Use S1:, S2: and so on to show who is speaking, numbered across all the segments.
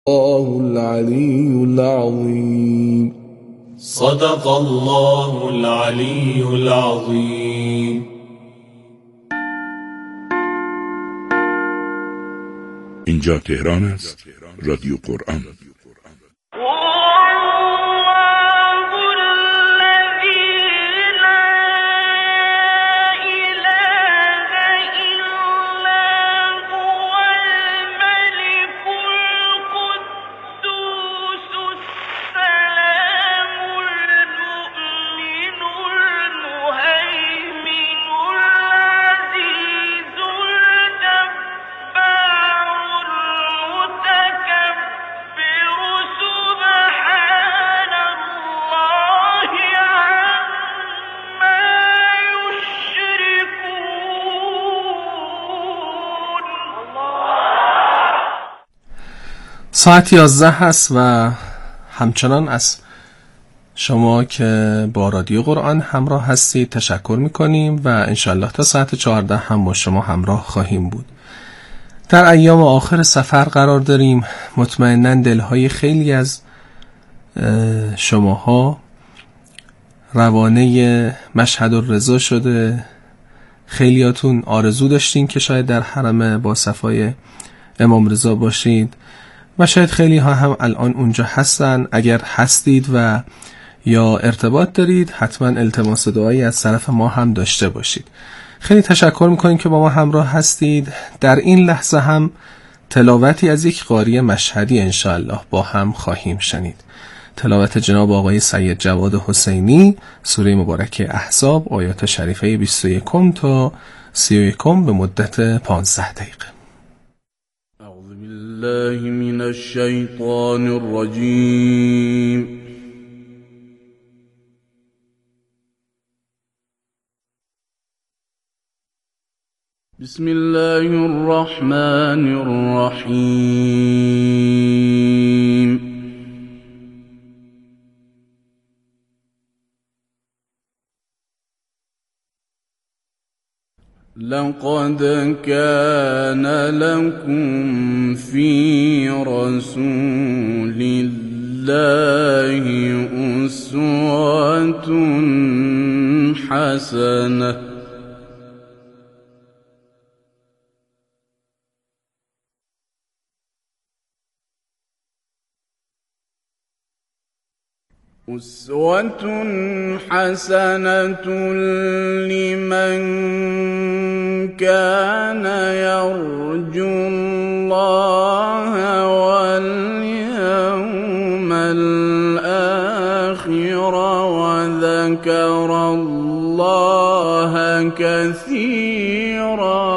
S1: الله العلي العظيم.
S2: صدق الله العلي العظيم.
S3: اینجا تهران است، رادیو قرآن.
S4: ساعت 11 هست و همچنان از شما که با رادیو قرآن همراه هستید تشکر میکنیم و انشالله تا ساعت 14 هم با شما همراه خواهیم بود. در ایام آخر سفر قرار داریم. مطمئناً دلهای خیلی از شماها روانه مشهد الرضا شده. خیلیاتون آرزو داشتین که شاید در حرم با صفای امام رضا باشید و شاید خیلی ها هم الان اونجا هستن. اگر هستید و یا ارتباط دارید حتما التماس دعایی از طرف ما هم داشته باشید. خیلی تشکر میکنیم که با ما همراه هستید. در این لحظه هم تلاوتی از یک قاری مشهدی انشاءالله با هم خواهیم شنید. تلاوت جناب آقای سید جواد حسینی، سوره مبارکه احزاب، آیات شریفه 21 تا 31 به مدت 15 دقیقه.
S1: الله من الشيطان الرجيم. بسم الله الرحمن الرحيم. لقد كان لكم في رسول الله أسوة حسنة لمن كان يرجو الله واليوم الآخر وذكر الله كثيرا.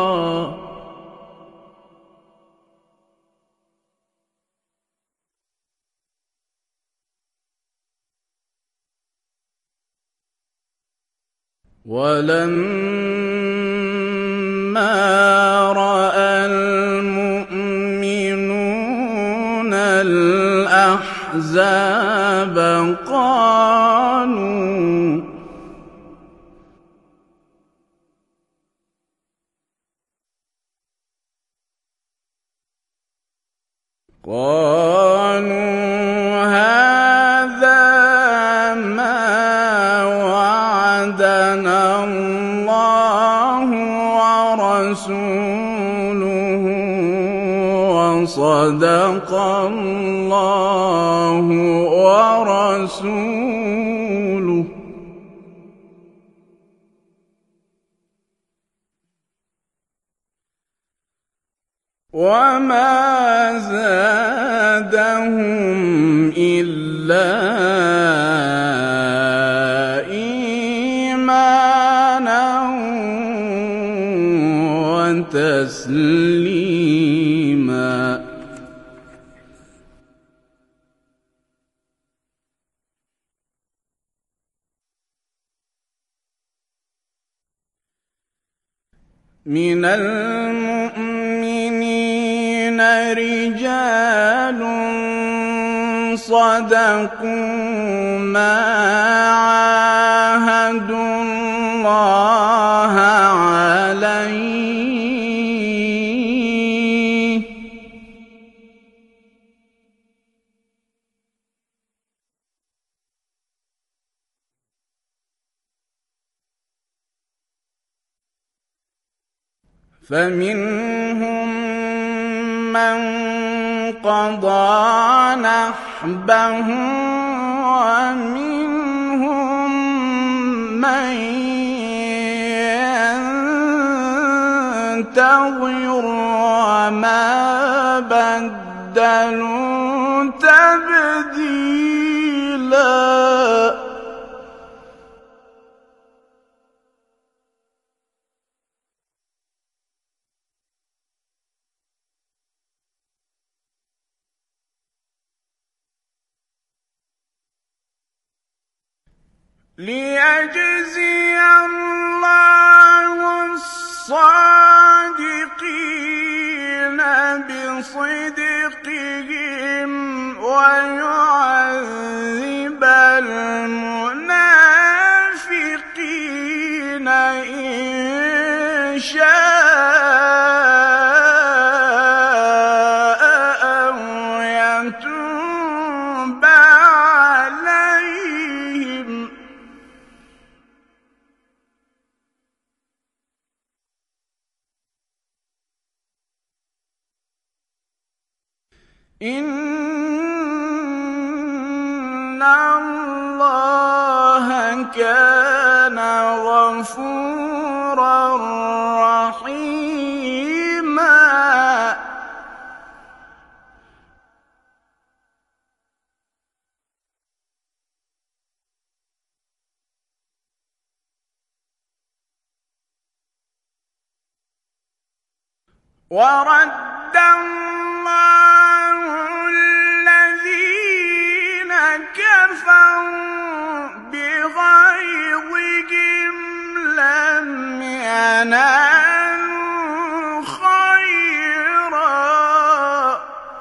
S1: ولما رأى المؤمنون الأحزاب قالوا هذا ما وعدنا الله ورسوله وصدق الله ورسوله وما زادهم إلا إيمانا وتسليما. من المؤمنين رجال صدقوا ما عاهدوا الله عليه فمنهم من قضى نحبه ومنهم من ينتظر وما بدلوا تبديلا. ليجزي الله الصادقين بصدقهم ويعذب المنافقين إن شاء أو يتوب عليهم. إن الله كان غفورا رحيما. ورد الله الذين كفروا بغيظهم لم ينالوا خيرا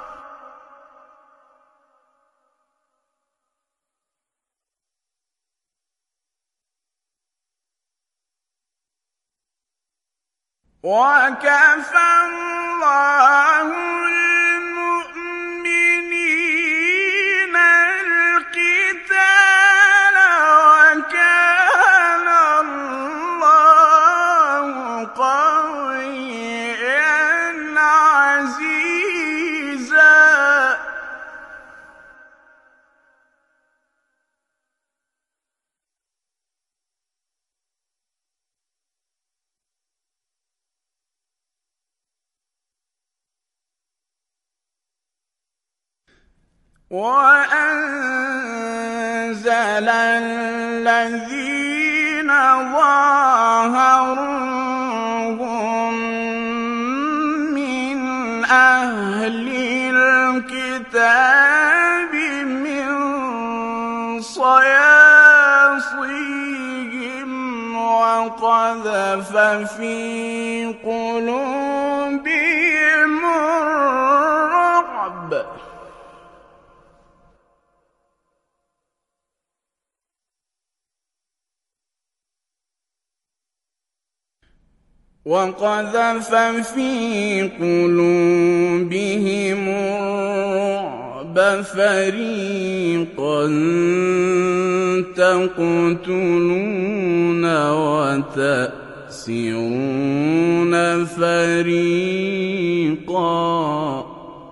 S1: وكفى الله المؤمنين القتال وكان الله قويا عزيزا. وأنزل الذين ظاهروهم من أهل الكتاب من صياصيهم وقذف في قلوبهم الرعب فريقا تقتلون وتأسرون فريقا.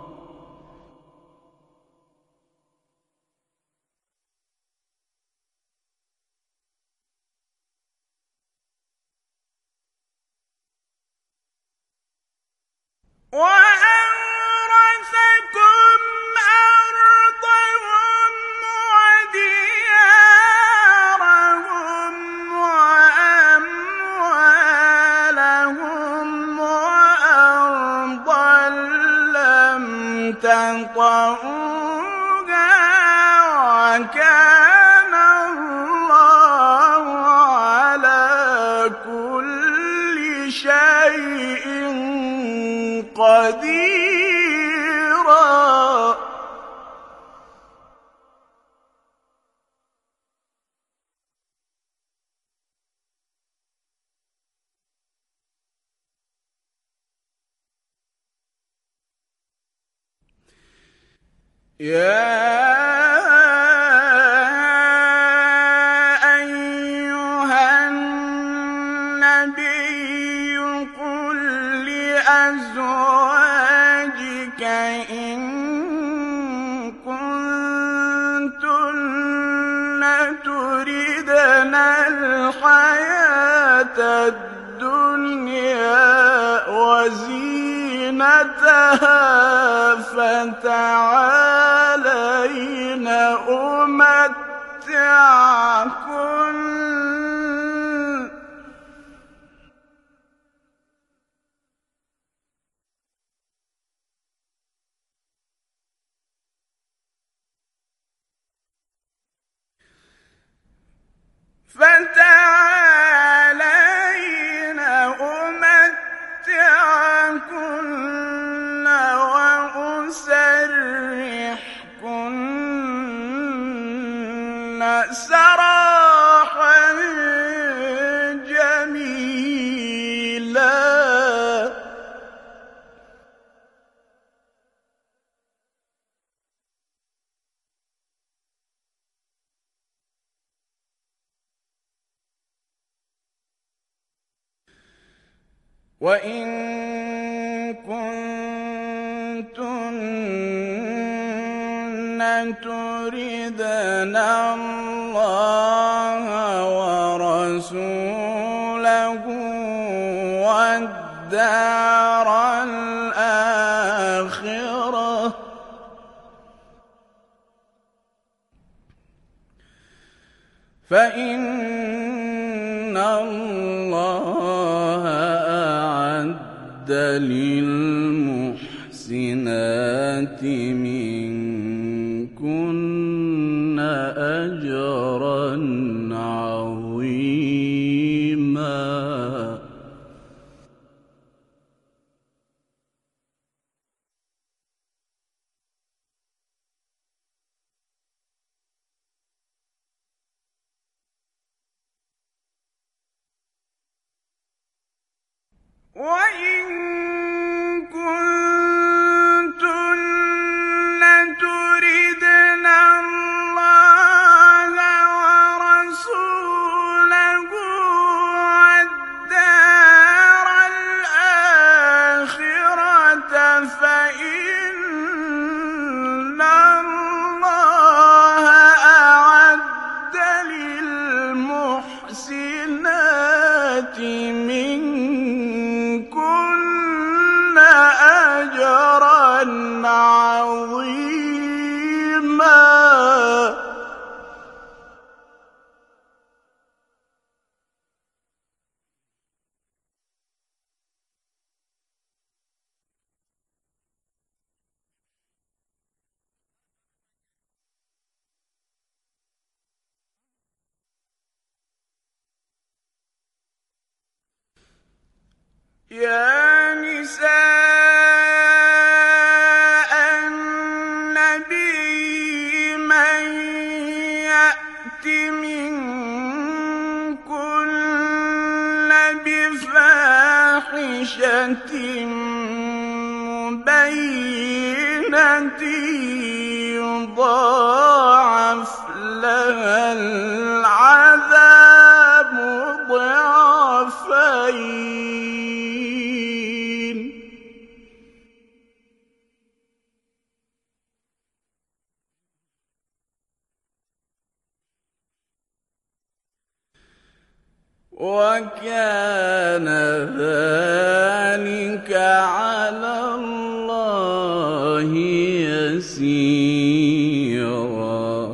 S1: وأورثكم أرضهم وديارهم وأموالهم وأرضا لم تطئوها وكان الله على كل شيء قديرا. يا أيها النبي قل الدنيا وزينتها فتعالين أمتعكن وأسرحكن سراحا جميلا. وإن كنتن تردن الله ورسوله والدار الآخرة فإن الله أعد للمحسنات منكن أجرا عظيما. وإن كنتن تردن الله ورسوله والدار الآخرة فإن الله أعد للمحسنات منكن أجرا عظيما. يا نساء النبي من يأت منكن بفاحشة مبينة يضاعف لها العذاب ضعفين وكان ذلك على الله يسيرا.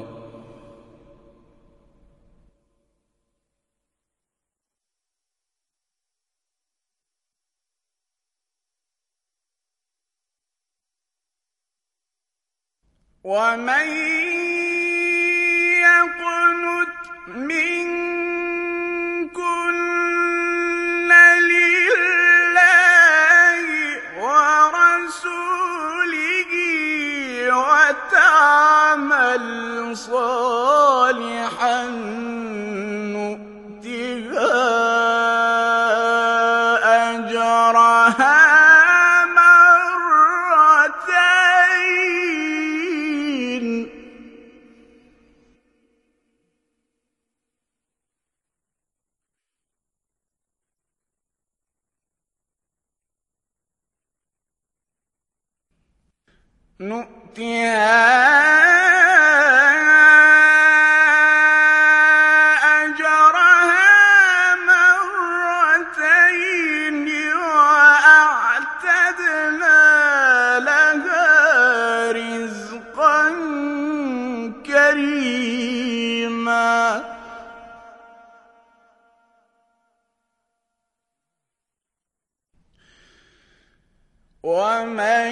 S1: ومن يقنت منكن لله ورسوله وتعمل صالحا نؤتها أجرها رزقا كريما ومن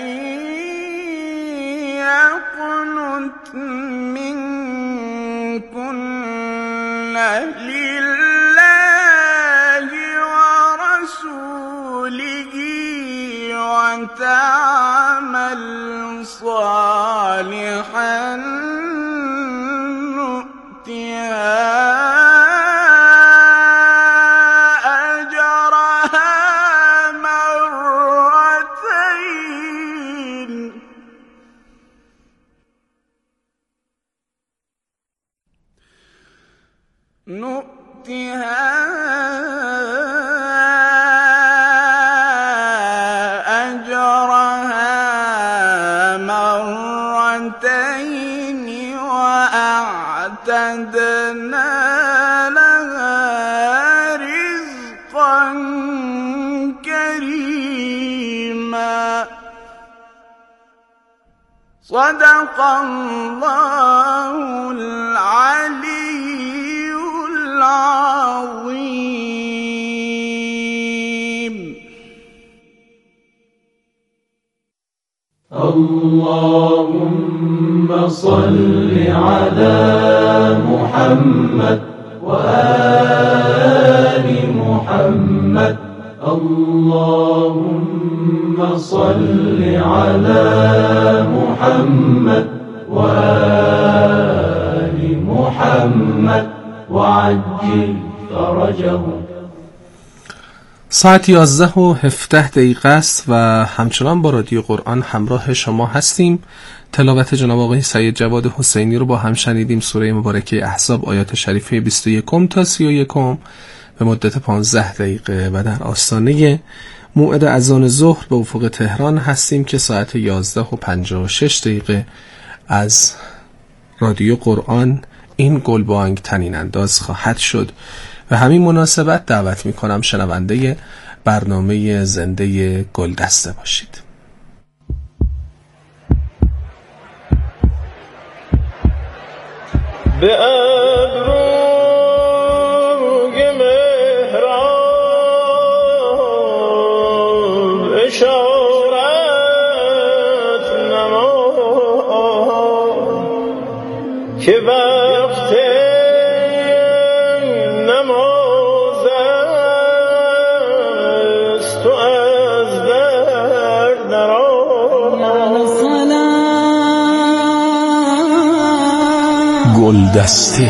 S1: يقنت منكن لله ورسوله وتعمل صالحا نؤتها أجرها مرتين وأعتدنا لها رزقا كريما صدق الله العلي العظيم.
S2: اللهم صل على محمد وآل محمد. اللهم صل على محمد وآل محمد وعجل فرجهم.
S4: ساعت 11:17 است و همچنان با رادیو قرآن همراه شما هستیم. تلاوت جناب آقای سید جواد حسینی رو با هم شنیدیم. سوره مبارکه احزاب آیات شریفه 21 تا 31 به مدت 15 دقیقه و در آستانه موعد اذان ظهر به افق تهران هستیم که ساعت 11:56 از رادیو قرآن این گلبانگ طنین انداز خواهد شد. و همین مناسبت دعوت میکنم شنونده برنامه زنده گلدسته باشید.
S2: به ابروی مهراب اشارت نما که وقت نماز است تو از در درآ.
S4: گلدسته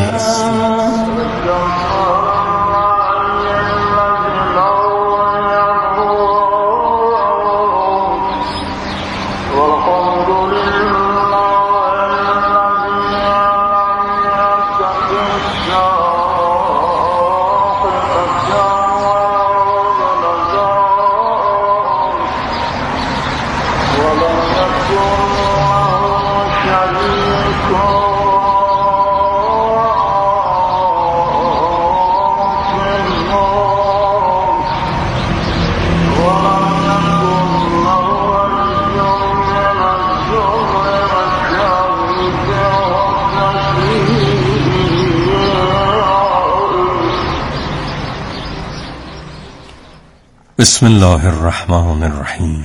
S5: بسم الله الرحمن الرحیم.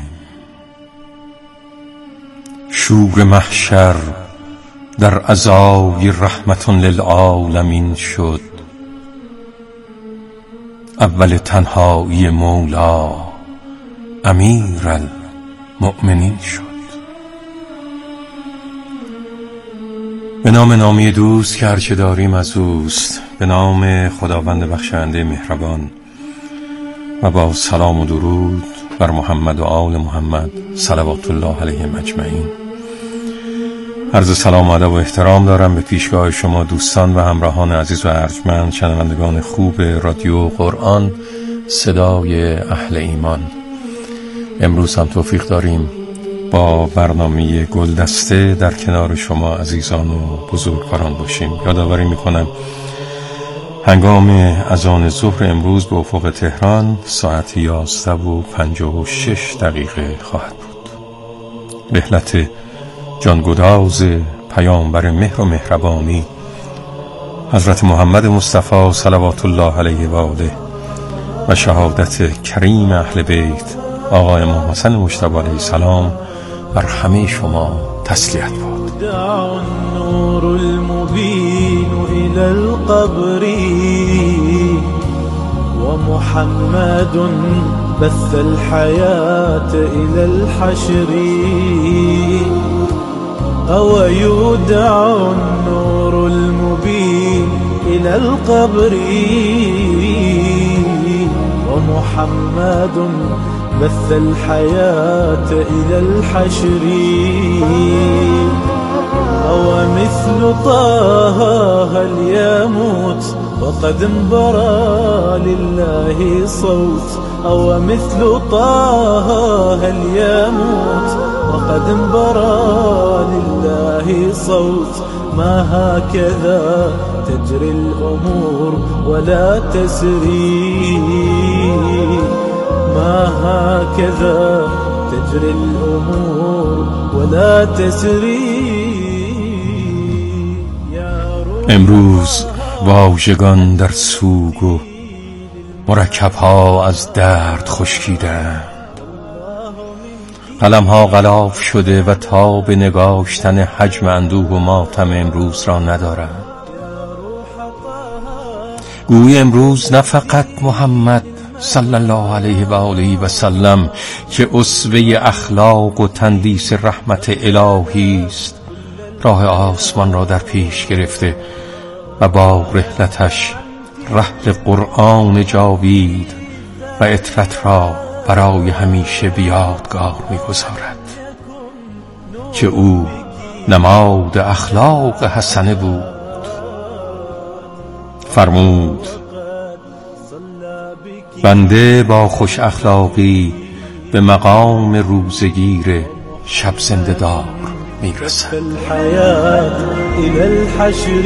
S5: شور محشر در عزای رحمت للعالمین شد. اول تنهایی مولا امیر المؤمنین شد. به نام نامی دوست که هرچه داریم از اوست، به نام خداوند بخشنده مهربان، و با سلام و درود بر محمد و آل محمد صلوات الله علیهم اجمعین. عرض سلام و ادب و احترام دارم به پیشگاه شما دوستان و همراهان عزیز و ارجمند، شنوندگان خوب رادیو قرآن صدای اهل ایمان. امروز هم توفیق داریم با برنامه گلدسته در کنار شما عزیزان و بزرگواران باشیم. یادآوری میکنم هنگام اذان ظهر امروز به افق تهران ساعت 11:56 خواهد بود. رحلت جانگداز پیامبر مهر و مهربانی حضرت محمد مصطفی صلوات الله علیه و آله و شهادت کریم اهل بیت آقا امام حسن مجتبی علیه السلام بر همه شما تسلیت باد.
S6: دعا النور المبين إلى القبر ومحمد بث الحياة إلى الحشر أو يودع النور المبين إلى القبر ومحمد بث الحياة إلى الحشر أو مثل طه هل يموت وقد انبرى لله صوت أو مثل طه هل يموت وقد انبرى لله صوت ما هكذا تجري الأمور ولا تسري ما هكذا تجري الأمور ولا تسري.
S5: امروز واژگان در سوگ و مرکب‌ها از درد خشکیدند، قلم‌ها غلاف شده و تا به نگاشتن حجم اندوه و ماتم امروز را ندارند. گویی امروز نه فقط محمد صلی الله علیه و آله و سلم که اسوه اخلاق و تندیس رحمت الهی است راه آسمان را در پیش گرفته و با رحلتش رحل قرآن جاوید و عطرت را برای همیشه بیادگار می‌گذارد که او نماد اخلاق حسنه بود. فرمود بنده با خوش اخلاقی به مقام روزگیر شب زنده دار میرسد.
S6: الحياة إلى الحشر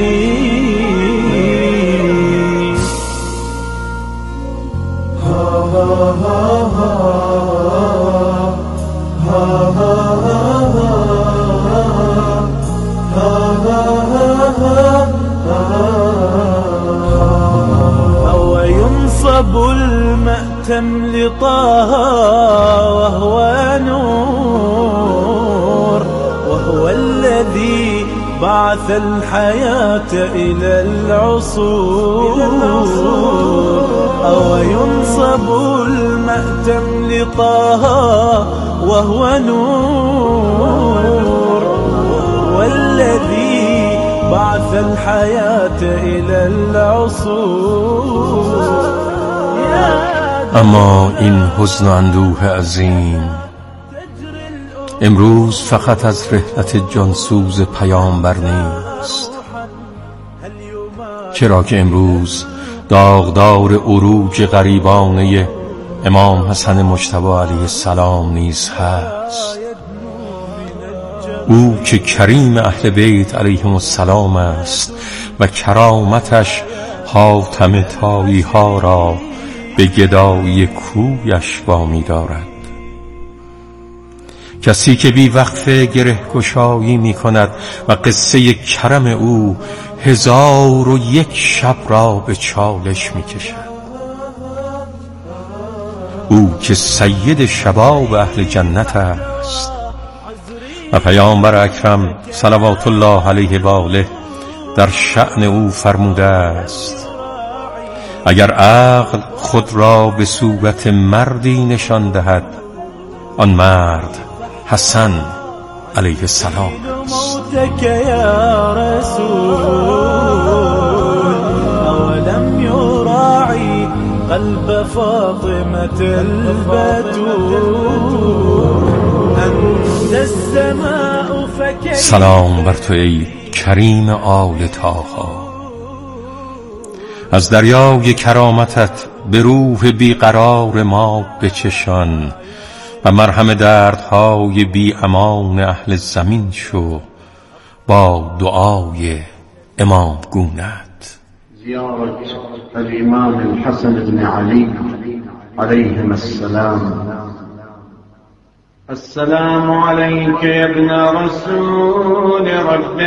S6: أو ينصب المأتم لطه وهو نور وهو الذي بعث الحياة إلى العصور أو ينصب المأتم لطه وهو نور وهو الذي بعث الحياة إلى العصور.
S5: اما این حزن و اندوه عظیم امروز فقط از رحلت جانسوز پیامبر نیست، چرا که امروز داغدار عروج غریبانه امام حسن مجتبی علیه السلام نیز هست. او که کریم اهل بیت علیهم السلام است و کرامتش حاتم طایی ها را به گدایی کویش وامی دارد. کسی که بی وقفه گره گشایی می کند و قصه کرم او 1001 شب را به چالش می کشد. او که سید شباب اهل جنت است و پیامبر اکرم صلوات الله علیه و آله در شأن او فرموده است اگر عقل خود را به صورت مردی نشان دهد آن مرد حسن علیه السلام است.
S6: یا رسول اولم یراعی قلب فاطمة البتول انت السماء فكيف.
S5: سلام بر تو ای کریم آل طاها، از دریای کرامتت به روح بیقرار ما بچشان و مرهم دردهای بی امان اهل زمین شو با دعای امام گونت.
S7: زيارة الإمام الحسن بن علي عليهما السلام السلام عليك يا ابن رسول رب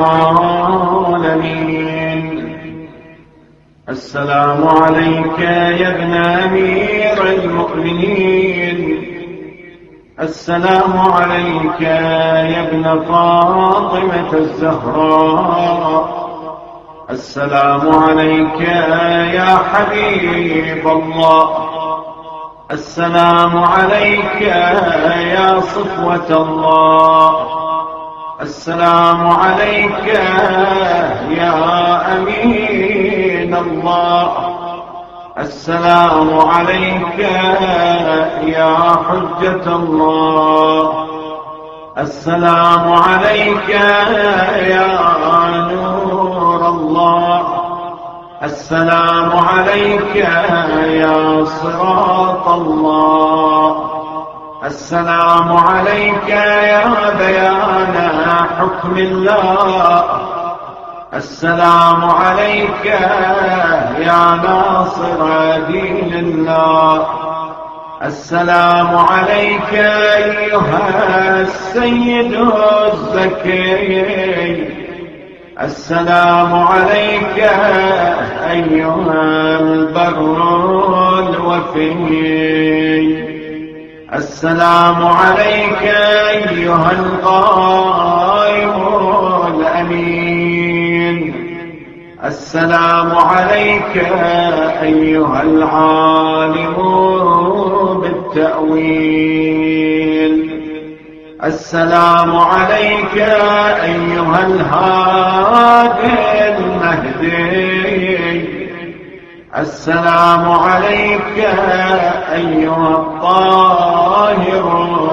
S7: العالمين. السلام عليك يا ابن أمير المؤمنين. السلام عليك يا ابن فاطمة الزهراء. السلام عليك يا حبيب الله. السلام عليك يا صفوة الله. السلام عليك يا أمين الله. السلام عليك يا حجة الله. السلام عليك يا نور الله. السلام عليك يا صراط الله. السلام عليك يا بيان حكم الله. السلام عليك يا ناصر دين الله. السلام عليك أيها السيد الزكي. السلام عليك أيها البر الوفي. السلام عليك أيها القائم الأمين. السلام عليك أيها العالم بالتأويل. السلام عليك أيها الهادي المهدي. السلام عليك أيها الطاهر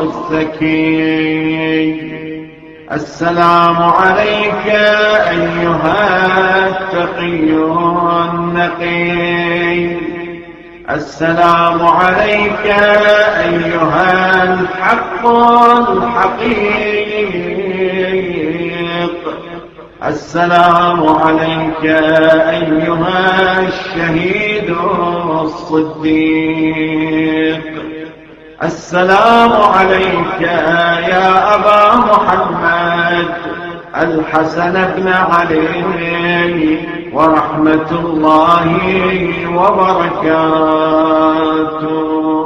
S7: الزكي. السلام عليك أيها التقي النقي. السلام عليك أيها الحق الحقيق. السلام عليك أيها الشهيد الصديق. السلام عليك يا أبا محمد الحسن بن علي ورحمة الله وبركاته.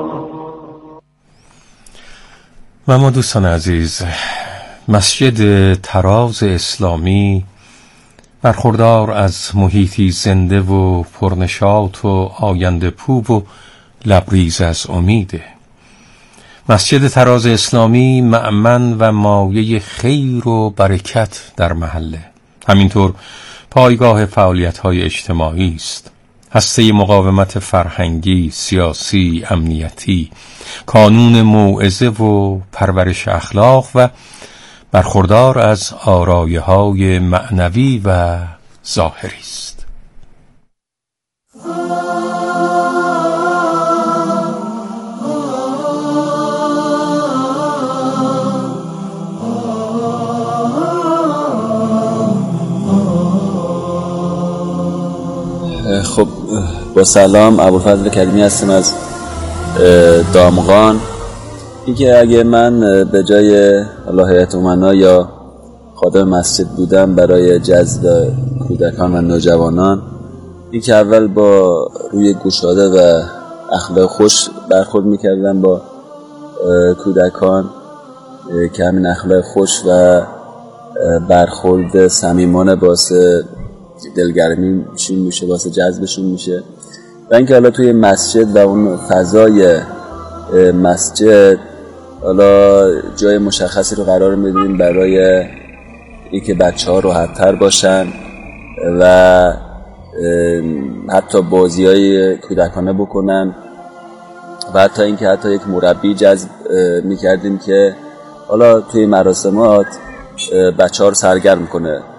S5: و اما دوستان عزیز، مسجد تراز اسلامی برخوردار از محیطی زنده و پرنشاط و آینده پو و لبریز از امیده. مسجد تراز اسلامی مأمن و مایه خیر و برکت در محله، همینطور پایگاه فعالیت‌های اجتماعی است. هسته مقاومت فرهنگی، سیاسی، امنیتی، کانون موعظه و پرورش اخلاق و برخوردار از آرایه‌های معنوی و ظاهری است.
S8: خب با سلام، ابوالفضل کریمی هستم از دامغان. اینکه اگه من به جای هیئت امنا یا خادم مسجد بودم برای جذب کودکان و نوجوانان، اینکه اول با روی گشاده و اخلاق خوش برخورد میکردم با کودکان، که همین اخلاق خوش و برخورد صمیمانه باعث دلگرمیشون میشه، واسه جذبشون میشه. و اینکه حالا توی مسجد و اون فضای مسجد حالا جای مشخصی رو قرار میدیم برای اینکه بچه‌ها راحت‌تر باشن و حتی بازی‌های کودکانه بکنن و حتی اینکه حتی یک مربی جذب میکردیم که حالا توی مراسمات بچه‌ها رو سرگرم کنه